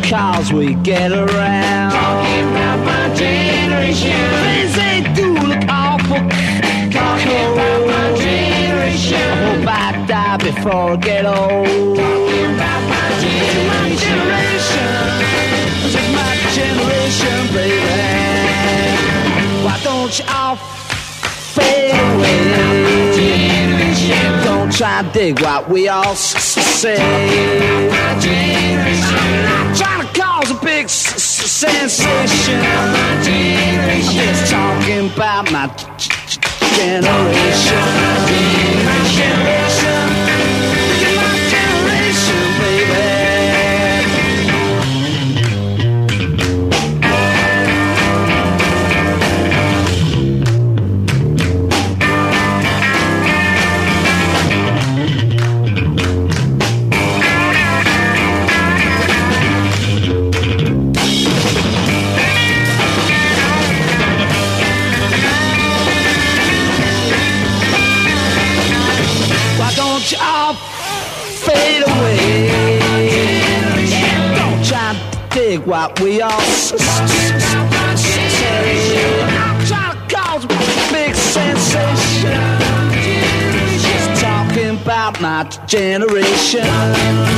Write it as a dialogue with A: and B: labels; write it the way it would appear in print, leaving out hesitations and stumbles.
A: cause we get around.
B: Talking about my generation.
A: Things ain't do look awful.
B: Talking about my generation.
A: I hope I die before I get old.
B: Talking about my generation.
A: This is my generation, baby. Why don't you all fade away? Don't try and dig what we all say.
B: My generation.
A: I'm not trying to cause a big sensation.
B: My generation.
A: I'm just talking about my generation. My generation. Look at my generation, baby. Don't you all fade away? Don't try to dig what we all say. I'm trying to cause a big sensation. Just talking about my generation.